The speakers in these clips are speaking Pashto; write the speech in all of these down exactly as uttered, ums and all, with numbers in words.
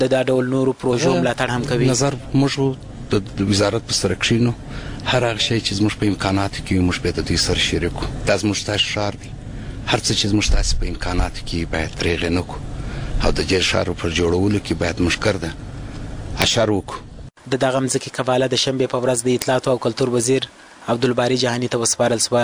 د دا ډول نورو پروژو ملاتړ هم کوي. نظر موږ د وزارت په سره کښینو هر هغه شی چې زموږ په امکاناتو کې موږ به د دوی سره شریک کړو. دا زموږ تاسو ښار دی، هر څه چې زموږ تاسو په امکاناتو کې باید پرېغې نه کړو او د دې ښارو پر جوړولو کې باید موږ کرده اشر وکړو. د دغه مځکې قباله د شنبې په ورځ د اطلاعاتو او کلتور وزیر عبدالباري جهاني ته وسپارل شوه.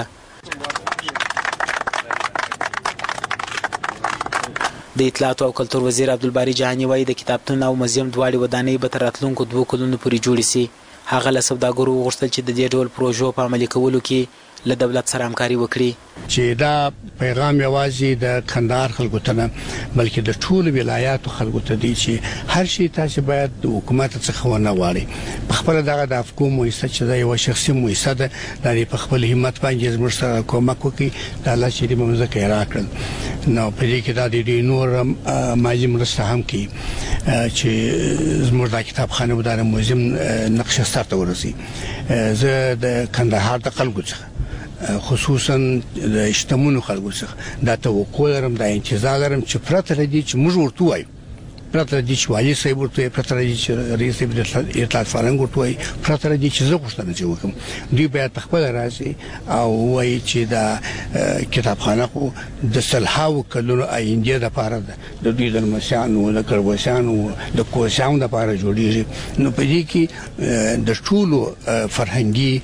د اطلاعاتو او کلتور وزیر عبدالباري جهاني وایي د کتابتون او موزیم دواړې ودانۍ به تر راتلونکو دوو کلونو پورې جوړې سي. هغه له سوداګرو وغوښتل چې د دې ډول پروژو په عملي کولو کې له دولت سره همکاري وکړي. چې دا پیغام یوازې د کندهار خلکو ته نه بلکې د ټولو ولایاتو خلکو ته دی چې هر شي تاسو باید د حکومت څخه ونه غواړئ. په خپل دغه د افکو مؤسسه چې دا یو شخصي مؤسسه ده، د په خپل همت باندې زموږ سره کومک وکړي د الله چې دې ممزکه راکړل. نو په دې کې دا د نور ماجی مرسته هم کوي چې زموږ د کتابخانه و د موزیم نقشه سره ورسي. زه د کندهار د خلکو څخه خصوصا د شتمنو خلکو څخه دا توقع لرم، دا انتظار لرم چې پرته لدی چې موږ ورته وایو، پرته لدی چې والي صاحب ورته، پرته لدی چې رئیس د اطلاعات فرهنګ ورته وایي، پرته لدی چې زه غوښتنه چې وکم دوی باید په خپل راځي او وایي چې دا کتابخانه خو د سلهاو کلونو آینده لپاره ده، د دوی د مسیانو د کروسیانو د کوسیانو لپاره جوړیږي. نو په دې کې د ټولو فرهنګي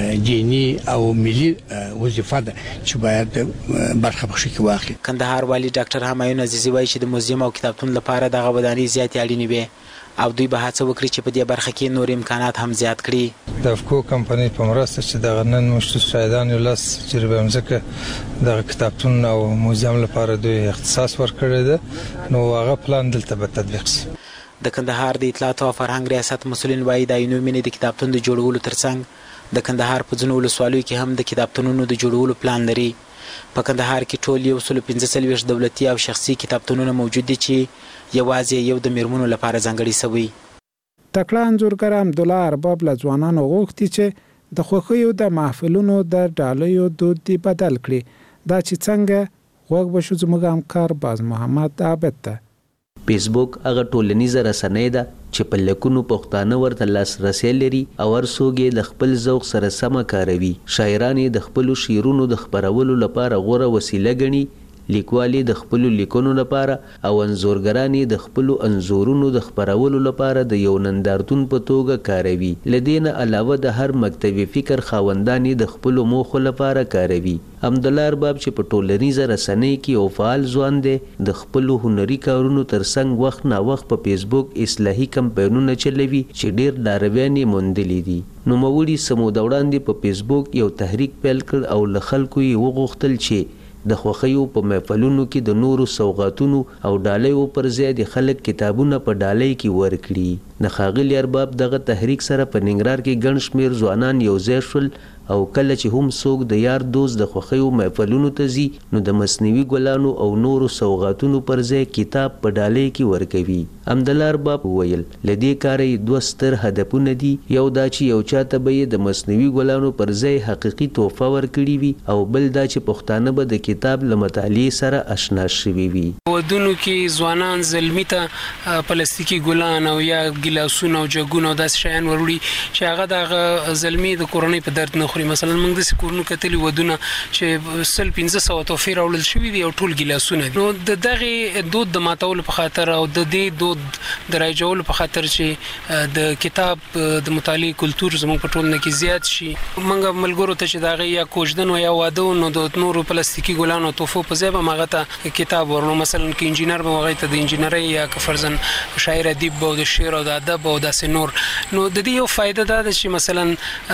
دینی او ملي وظیفه ده چې باید برخه پکې کې واخلي. کندهار والی ډاکټر همایون عزیزي وایي چې د موزیم او کتابتون لپاره دغه ودانۍ زیاتې اړینې وي او دوی به هڅه وکړي چې په دې برخه کې نور امکانات هم زیات کړي. د افکو کمپنۍ په مرسته چې دغه نن مشتو شاهدان یو لاس جربه مځکه دغه کتابتون او موزیم لپاره دوی اختصاص ورکړی ده، نو هغه پلان دلته به تطبیق شي. د کندهار د اطلاعات او فرهنګ ریاست مسؤلین وایي د عینو مینې د کتابتون د جوړولو ترڅنګ د کندهار په ځینو ولسوالیو کې هم د کتابتونونو د جوړولو پلان لري. په کندهار کې ټول یو سل پنځه څلوېښت دولتي او شخصي کتابتونونه موجود دي چې یوازې یو د میرمنو لپاره ځانګړي شوي. تکړه انځورګر حمدالله ارباب له ځوانانو غوښتي چې د خوښیو د محفلونو د ډالیو دود دی بدل کړي. دا چې څنګه غوږ بشو زموږ همکار باز محمد عابد ته. فیسبوک هغه ټولنیزه رسنۍ ده چې په لکونو پښتانه ورته لاسرسی لري او هر څوک یې د خپل ذوق سره سمه کاروي. شاعران یې د خپلو شعرونو د خپرولو لپاره غوره وسیله ګڼي، لیکوالي د خپلو لیکنو لپاره او انځورګران یې د خپلو انځورونو د خپرولو لپاره د یو نندارتون په توګه کاروي. له دې نه علاوه د هر مکتبي فکر خاوندان یې د خپلو موخو لپاره کاروي. حمدالله ارباب چې په ټولنیزه رسنۍ کې یو فعال ځوان دی، د خپلو هنري کارونو ترڅنګ وخت نا وخت په فیسبوک اصلاحي کمپاینونه چلوي چې ډېر لارویان یې موندلي دي. نوموړي څه موده وړاندې په فیسبوک یو تحریک پیل کړ او له خلکو یې وغوښتل چې د خوښیو په محفلونو کې د نورو سوغاتونو او ډالیو پر ځای د خلک کتابونه په ډالۍ کې ورکړي. د ښاغلي ارباب دغه تحریک سره په ننګرهار کې ګڼ شمېر ځوانان یوځای شول او کله چې هم څوک د یار دوست د خوښیو محفلونو ته ځي نو د مصنوعي ګلانو او نورو سوغاتونو پر ځای کتاب په ډالۍ کې ورکوي. حمدالله ارباب وویل له دې کاره یې دوه ستر هدفونه دي. یو دا چې یو چاته به یې د مصنوعي ګلانو پر ځای حقیقي تحفه ورکړي وي او بل دا چې پښتانه به د کتاب له مطالعې سره اشنا شوي وي. ودونو کې ځوانان زلمي ته پلاستیکي ګلان او یا ګیلاسونه او جګونه او داسې شیان وروړي چې هغه دغه زلمي د کورنۍ په درد نه خوري. مثلا موږ داسې کورونو کتلي ودونه چې سل پنځه سوه تحفې راوړل شوي دي او ټول ګیلاسونه دي. نو د دغې دود د ماتولو په خاطر او د دې دود د رایجولو په خاطر چې د کتاب د مطالعې کلتور زموږ په ټولنه کې زیات شي، موږ ملګرو ته چې د هغې یا کوژدن و یا واده نو د نورو پلاستیکي ګلانو تحفو په ځای به هم هغه ته کتاب ورنو. مثلا که انجینر به هغې ته د انجینرۍ یا که فرضاً شاعر ادیب به او د شعر او د ادب او داسې نور. نو د دې یو فایده دا ده چې مثلا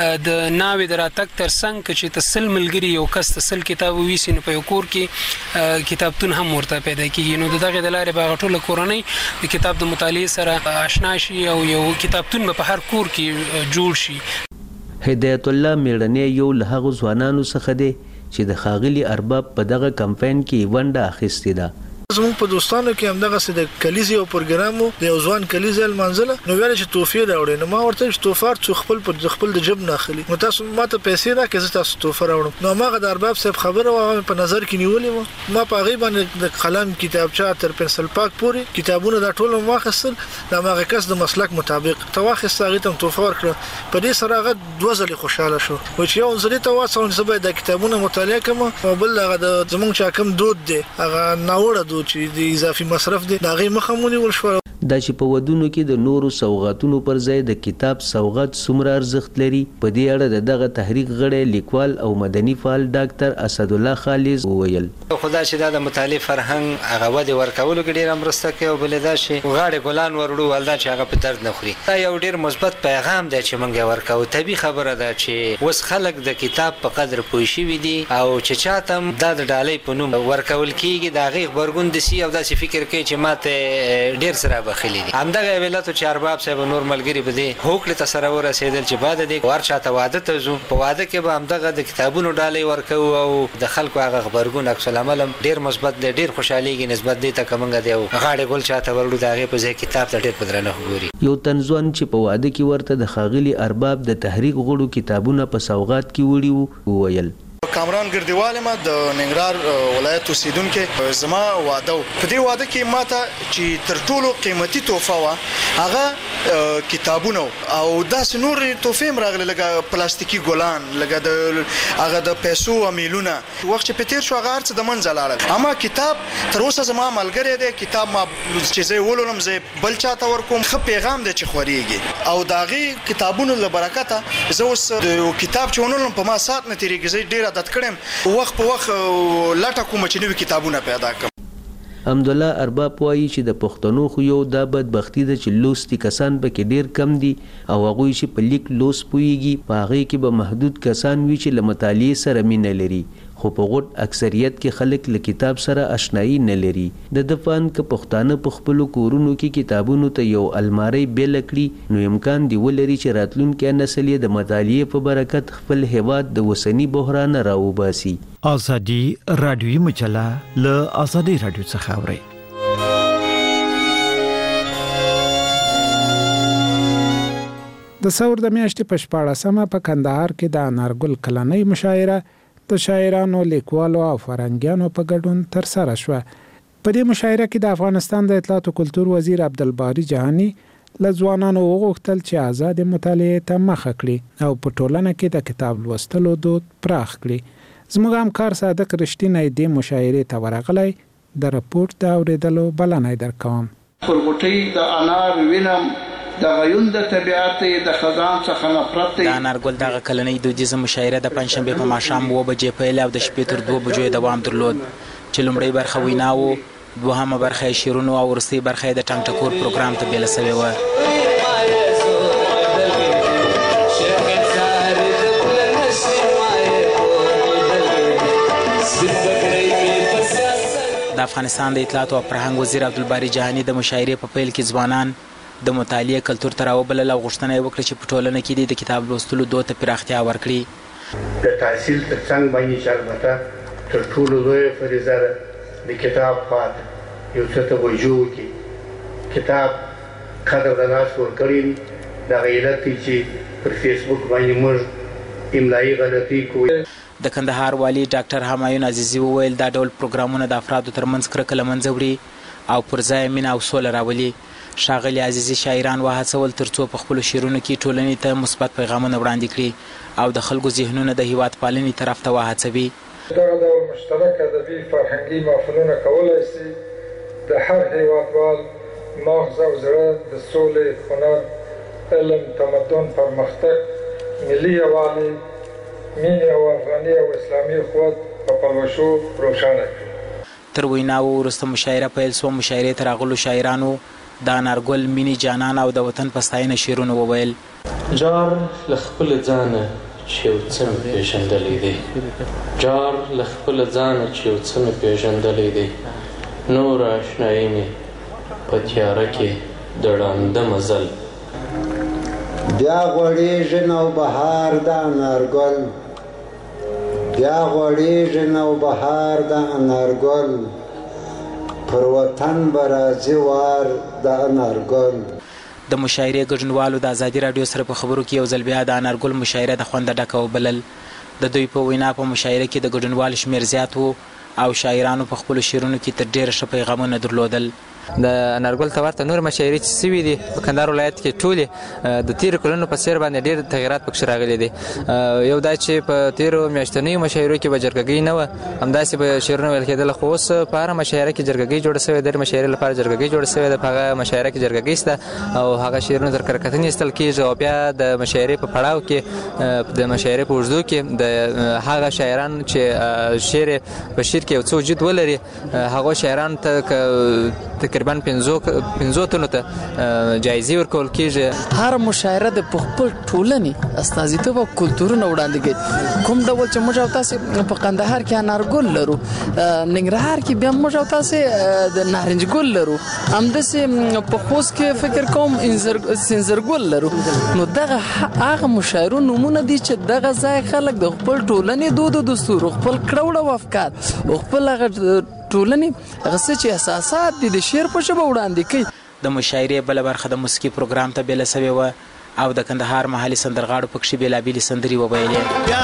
د ناوې د راتګ ترڅنګ که چې ته سل ملګري یو کس ته سل کتاب وویسي نو په یو کور کې کتابتون هم ورته پیدا کېږي. نو د دغې د لارې به هغه ټوله کورنۍ د کتاب د مطالعې سره آشنا شي او یو کتابتون به په هر کور کې جوړ شي. هدایت الله میړنی یو له هغو ځوانانو څخه دی چې د ښاغلي ارباب په دغه کمپاین کې ونډه اخیستې ده. زموږ په دوستانو کې همدغه څه د کلیزې او پروګرامو د یو ځوان کلیزې منځله نو ویل چې توفیه راوړي نو ما ورته چې توفار څو خپل په خپل د جب نه اخلي نو تاسو ماته پیسې راکې زه تاسو توفه راوړم نو ما غد ارباب صاحب خبره و په نظر کې نیولې ما په غیبه د قلم کتابچه تر پنسل پاک پوري کتابونه د ټولو واخصل د ماغه کس د مسلک مطابق تواخص هغه ته توفه ورکړه په دې سره هغه دوه ځله خوشاله شو و چې یو ځل ته واسه چې به د کتابونو مطالعه کوم او بل هغه د زمونږ چا کم دود دی هغه ناوړه دود چې د اضافي مصرف دی دا غي مخمونی ولشو دا چې په ودونو کې د نورو سوغاتونو پر ځای د کتاب سوغات څومره ارزښت لري په دې اړه د دغه تحریک غړی لیکوال او مدني فعال ډاکټر اسد الله خالص وویل خدا چې دا د مطالعه فرهنګ هغه ودی ورکولو کې ډیر مرسته کوي او بل دا شي غاړه ګلان ورړو ولدا چې هغه په درد نه خوري دا یو ډیر مثبت پیغام دی چې مونږ ورکو طبي خبره ده چې وس خلک د کتاب په قدر پوه شي دي او چې چاتم د ډالۍ په نوم ورکول کیږي دا غي خبرګون دي او دا چې فکر کوي چې ماته ډیر سره خلي دي همدغه ویلاتو چې ارباب صاحب نور ملګری به دي هوکړه تصور رسیدل چې بعد دې ورچاته واده ته زو په واده کې به همدغه د کتابونو ډالۍ ورکو او د خلکو هغه خبرګون عکس العمل ډیر مثبت دی ډیر خوشاليږي نسبت دې ته کومه دی او غاړه ګل چاته ورلو دغه په ځای کتاب ته ډیر پدرنه ګوري یو تنځوان چې په واده کې ورته د خاغلی ارباب د تحریک غړو کتابونه په سوغات کې وړي وویل کامران ګردیوال ما د ننګرهار ولایت اوسیدونکو زما واده په دې واده کې ماته چې تر ټولو قیمتي تحفه وا هغه کتابونه او داس نور تحفه راغله لکه پلاستیکي ګلان لکه د هغه د پیسو امیلونه وخت چې پتیر شو هغه ارڅ د منځ لاړل اما کتاب تر اوسه زما ملګری دی کتاب ما چې زه ولولم زه بل چاته ورکوم خو پیغام دی چې خوريږي او داغي کتابونو له برکته زه اوس کتاب چونولم په ما سات نه تیریږي زه ډیر عادت کړم وخت په وخت لاټه کوم چې نوې کتابونه پیدا کړم حمدالله ارباب وایي چې د پښتنو خو یو دا بدبختی ده چې لوستي کسان پکې ډیر کم دي او هغوی چې په لیک لوست پوهیږي په هغې کې به محدود کسان وي چې له مطالعې سره مینه لري خو په غټ اکثریت کې خلک له کتاب سره اشنایي نه لري د دفان که پښتانه په خپلو کورونو کې کتابونو ته یو الماری بیل کړي نو امکان دی ولري چې راتلونکی نسل یې د مطالعې په برکت خپل هیواد د وسنی بحران راوباسي ازادي رادیوي مجله له ازادي رادیو څخه اوري د ثور د میاشتې په شپاړسمه په کندهار کې د انارګل کلنۍ مشاعره د شاعرانو لیکوالو او فرهنګیانو په ګډون تر سره شوه په دې مشاعره کې د افغانستان د اطلاعات او کلتور وزیر عبدالباری جهانی له ځوانانو وغوښتل چې آزاد مطالعې ته مخه کړي او په ټولنه کې د کتاب لوستلو دود پراخ کړي زموږ همکار صادق رښتینی دې مشاعرې ته ورغلی د راپورټ د اورېدلو بلنه درکوم خلغوټۍ د انار وینم د غیون د طبیعت د خزان څخه نفرت د انارګل دغه کلنۍ دودیزه مشاعره د پنځشنبې په ماښام اوه بجې پیل او د شپې تر دوه بجو دوام درلود چې لومړۍ برخه وینا و دوهمه برخه یې شعرونه او وروستۍ برخه یې د ټنګ ټکور پروګرام ته بیله سوې وه د افغانستان د اطلاعات او فرهنګ وزیر عبدالباری جهانی د مشاعرې په پیل کې ځوانان د مطالعې کلتور ته راوبلل او غوښتنه یې وکړه چې په ټولنه کې د کتاب لوستلو دود ته پراختیا ورکړي د تحصیل تر څنګ باندې چې البته تر ټولو لویه فریضه ده د کتاب خواته یو څه توجه وکړي کتاب قدر د لاس ورکړي وي دغه علت دی چې پر فیسبوک باندې موږ املایي غلطي کوو د کندهار والي ډاکټر همایون عزیزي وویل دا ډول پروګرامونه د افرادو ترمنځ کرکه له منځه وړي او پر ځای مینه او سوله راولي ښاغلي عزیزي شاعران وهڅول تر څو په خپلو شعرونو کې ټولنې ته مثبت پیغامونه وړاندې کړي او د خلکو ذهنونه د هیواد پالنې طرف ته وهڅوي دغه ډول مشترک ادبي فرهنګي محفلونه کولی سي د هر هیوادوال مغز او زړه د سولې هنر علم تمدن پرمختګ ملي یووالی مینې او افغاني او اسلامي قوت په پلوشو روښانه کړي تر ویناو وروسته مشاعره پیل سوه مشاعرې ته راغلو شاعرانو د انارګل مینې جانان او د وطن په ستاینه شعرونه وویل جار له خپل ځانه چې یو څه مې پېژندلی دی جار له خپل ځانه چې یو څه مې پېژندلی دی نور اشنایي مې په تیاره کې د ړانده مزل بیا غوړېږي نوبهار د انارګل بیا غوړېږي نوبهار د انارګل پر وطن به راځي وار د انارګل. د مشاعرې ګډونوالو د ازادي راډیو سره په خبرو کې یو ځل بیا د انارګل مشاعره د خونده ډکه وبلل. د دوی په وینا په مشاعره کې د ګډونوالو شمېر زیات و او شاعرانو په خپلو شعرونو کې تر ډېره ښه پیغامونه درلودل. د انارګل ته ورته نور مشاعرې چې سوي دي په کندهار ولایت کې ټولې د تیرو کلونو په څېر باندې ډېر تغیرات پکښې راغلي دي. یو دا چې په تیرو میاشتنیو مشاعرو کې به جرګګۍ نه وه، همداسې به شعرونه ویل کېدله، خو اوس په هره مشاعره کې جرګګۍ جوړه سوې ده. د مشاعرې لپاره جرګګۍ جوړه سوې ده، په هغه مشاعره کې جرګګۍ شته او هغه شعرونه تر کره کتنې ایستل کېږي او بیا د مشاعرې په پړاو کې د مشاعرې په اوږدو کې د هغه شاعران چې شعر په شعر کې یو څه وجود ولري هغو شاعرانو ته تقریبا پنځو پنځو تنو ته جایزې ورکول کېږي. هر مشاعره د خپل ټولنې استازیتوب او کلتورونه وړاندې کوي. کوم ډول چې موږ او تاسې په کندهار کې انارګل لرو، ننګرهار کې بیا موږ او تاسې د نارنج ګل لرو، همداسې په خوست کې فکر کوم سنځرګل لرو. نو دغه هغه مشاعرو نومونه دي چې دغه ځای خلک د خپل ټولنې دود او دستور، خپل کړه او افکار او خپل هغه ټولنې هغه څه چې اساسات دي د شعر په ژبه وړاندې کوي. د مشاعرې بله برخه د موسیقي پروګرام ته بیله سوې وه او د کندهار محلي سندرغاړو پکښې بېلابېلې سندرې وویلې.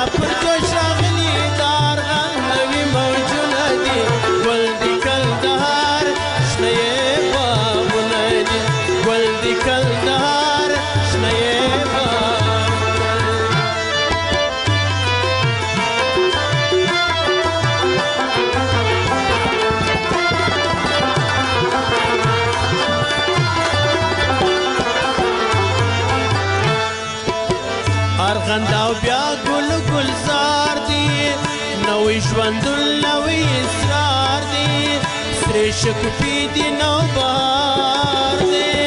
ارغنداو بیا ګل ګلزار دی، نوې ژوندون نوې اسرار دی، سرې شګوفې دي نو بهار دی،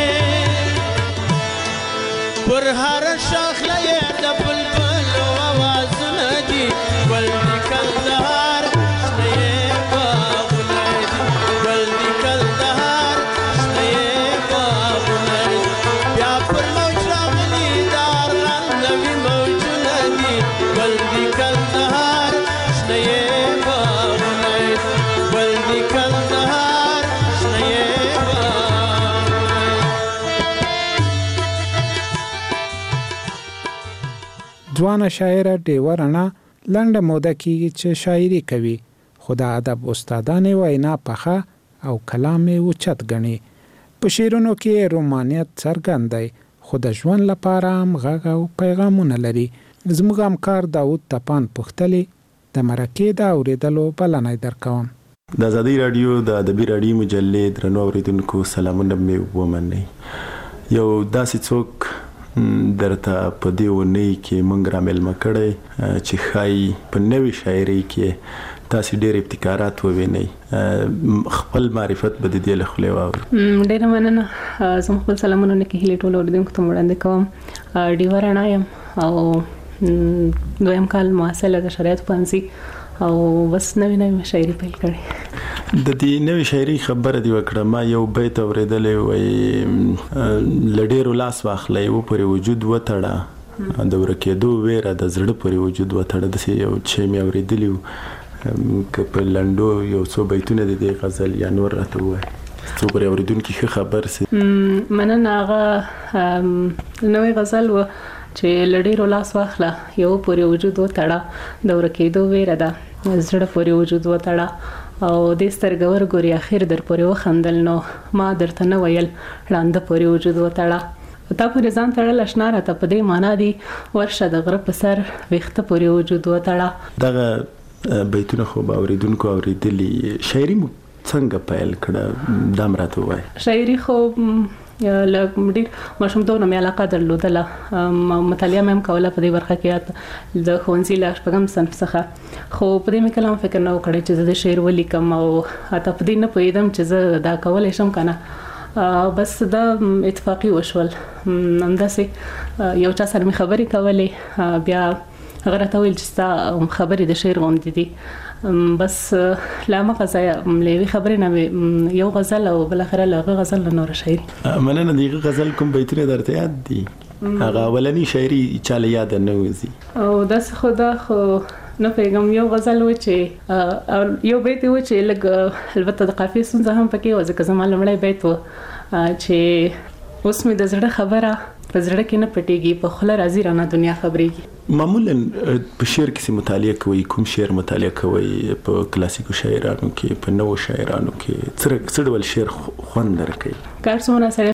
پر هر شاخله یې د بلبلو اوازونه دي، ګل د کندهار شنه یې باغونه دي، ګل د کندهار شنه یې باغونه دي، بیا پر موج راغلي د ارغند نوي موجونه دي، ګل د کندهار شنه یې باغونه دي، ګل د کندهار شنه یې باغونه دي. ځوانه شاعره ډیوه رڼا لنډه موده کېږي چې شاعري کوي، خو د ادب استادانې وینا پخه او کلام یې اوچت ګڼي. په شعرونو کې رومانیت څرګند دی، خو د ژوند لپاره هم غږ او پیغامونه لري. زموږ همکار داود تپان پوښتلې د مرکې د اورېدلو بلنه درکوم. د ازادي راډیو د ادبي راډیو مجلې درنو اوریدونکو سلامونه مې ومنئ. یو داسې څوک درته په دې ونې کې موږ را مېلمه کړی چې ښایي په نوې شاعرۍ کې تاسې ډېر ابتکارات ووینئ. خپل معرفت به د دې له خولې واورو. ډېره مننه. زه خپل سلامونه نیکې هیلې ټولو اورېدونکو ته وړاندې کوم. ډیوه رڼا یم او دویم کال محصله د شریعت پوهنځي او بس نوې نوې شاعري پیل کړې. د دې نوې شاعري خبره دی وکړه. ما یو بیت اورېدلی وایي له ډېرو لاس واخلی و پرې وجود وتړه، د ورکېدو ویره د زړه پرې وجود وتړه. داسې یو شی مې اورېدلی و. که په لنډو یو څو بیتونه د دې غزل یا نور راته ووایي څو پرې اورېدونکي ښه خبر سي. مننه. هغه نوې غزل و چې له ډېرو لاس واخله، یو پورې وجود وتړه، د ورکېدو ویره ده زړه پورې وجود وتړه، او دې سترګه ورګورې اخر در پورې وخندل، نو ما درته نه ویل ړانده پورې وجود وتړه. تا پورې ځان تړل اشنا راته په دې معنا دي ورشه د غره په سر ویښته پورې وجود وتړه. دغه بیتونه خو به اورېدونکو اورېدلي. شاعري مو څنګه پیل کړه دا هم راته ووایه. شاعري خو له ډېر ماشومتوبه مې علاقه درلودله، مطالعه مې هم کوله په دې برخه کې د ښوونځي له شپږم صنف څخه، خو په دې مې کله هم فکر نه و کړی چې زه د شعر ولیکم او حتی په دې نه پوهېدم چې زه دا کولی شم که نه. بس دا اتفاقي وشول. همداسې یو چا سره مې خبرې کولې، بیا هغه راته ویل چې ستا خبرې د شعر غوندې دي. بس له همغه ځایه له یوې خبرې نه مې یو غزل او بالاخره له هغه غزل نه نوره شاعري. مننه. د هغه غزل کوم بیتونه درته یاد دي؟ هغه اولنی شاعري چاله یاد نه وځي؟ او داسې خو دا خو نه پیغام یو غزل و چې یو بیت و چې لګ البته د قافیه څنګه هم پکې و ځکه زما لمړی بیت و چې اوس مې د زړه خبره په زړه کې نه پټيږي په خله راځي رانه دنیا خبرېږي. معمولا په شعر کې مطالعه کوي کوم شعر مطالعه کوي په کلاسیکو شاعرانو کې په نوو شاعرانو کې څه څه ډول شعر خوند درکوي؟ کار څومره سره